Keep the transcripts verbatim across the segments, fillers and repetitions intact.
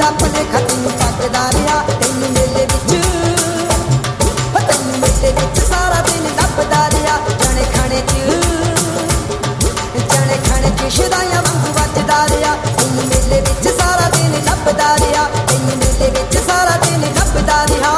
ਦਾ ਭਲੇਖਾ ਤੈਨੂੰ ਪੱਟਦਾ ਰਿਹਾ ਤੈਨੂੰ ਮੇਲੇ ਵਿੱਚ ਤੈਨੂੰ ਮੇਲੇ ਵਿੱਚ ਸਾਰਾ ਦਿਨ ਲੱਭਦਾ ਰਿਹਾ ਜਾਣੇ ਖਾਣੇ ਚ ਜਾਣੇ ਖਾਣੇ ਚ ਸ਼ਦਾਈਆਂ ਵਾਂਗੂ ਵੱਜਦਾ ਰਿਹਾ ਤੈਨੂੰ ਮੇਲੇ ਵਿੱਚ ਸਾਰਾ ਦਿਨ ਲੱਭਦਾ ਰਿਹਾ ਤੈਨੂੰ ਮੇਲੇ ਵਿੱਚ ਸਾਰਾ ਦਿਨ ਲੱਭਦਾ ਰਿਹਾ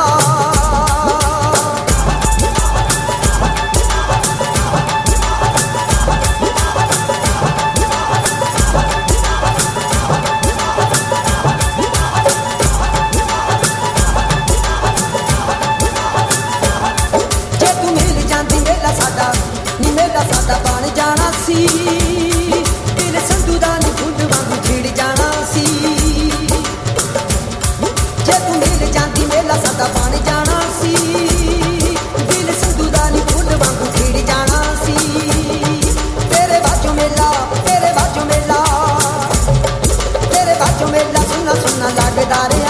ਸਾਡਾ ਬਣ ਜਾਣਾ ਸੀ ਦਿਲ ਸੰਧੂ ਦਾ ਨੀ ਫੁੱਲ ਵਾਂਗੂ ਖਿੜ ਜਾਣਾ ਸੀ ਜੇ ਤੂੰ ਮਿਲ ਜਾਂਦੀ ਮੇਲਾ ਸਾਡਾ ਬਣ ਜਾਣਾ ਸੀ ਦਿਲ ਸੰਧੂ ਦਾ ਨੀ ਫੁੱਲ ਵਾਂਗੂ ਖਿੜ ਜਾਣਾ ਸੀ ਤੇਰੇ ਬਾਝੋਂ ਮੇਲਾ ਤੇਰੇ ਬਾਝੋਂ ਮੇਲਾ ਤੇਰੇ ਬਾਝੋਂ ਮੇਲਾ ਸੁਣਾ ਸੁਣਾ ਲੱਗਦਾ ਰਿਹਾ